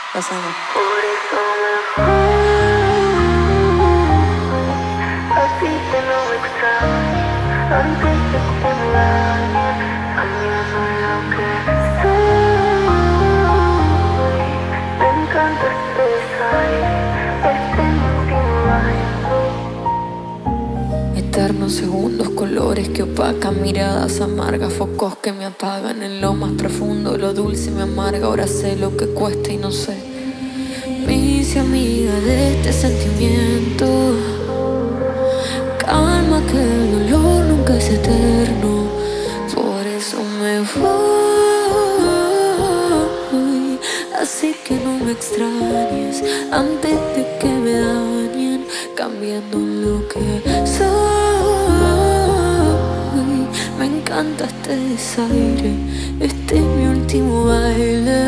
Pasamos. Por eso me fui, así que no me extrañes, antes de que me dañes, cambiando lo que soy. Me encanta este desaire, este último baile. Eternos segundos, colores que opacan, miradas amargas, focos que me apagan. En lo más profundo, lo dulce me amarga. Ahora sé lo que cuesta y no sé. Me hice amiga de este sentimiento. Calma que el dolor nunca es eterno. Por eso me voy. Así que no me extrañes antes de que me dañen, cambiando lo que soy. Me encanta este desaire, este es mi último baile.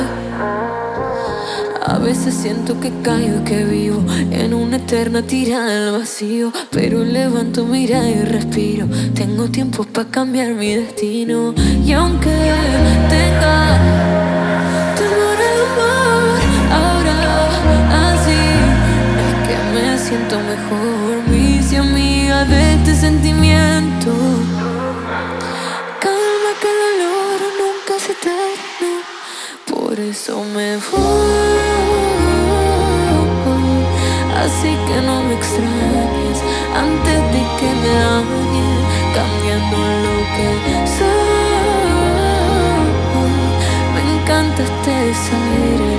A veces siento que caigo y que vivo en una eterna tirada al vacío, pero levanto mirada y respiro. Tengo tiempo para cambiar mi destino. Y aunque tenga temor al amor, ahora así es que me siento mejor. Me hice amiga de este sentimiento. Calma que el dolor nunca se eterno. Por eso me voy. Así que no me extrañes antes de que me dañe, cambiando lo que soy. Me encanta este desaire,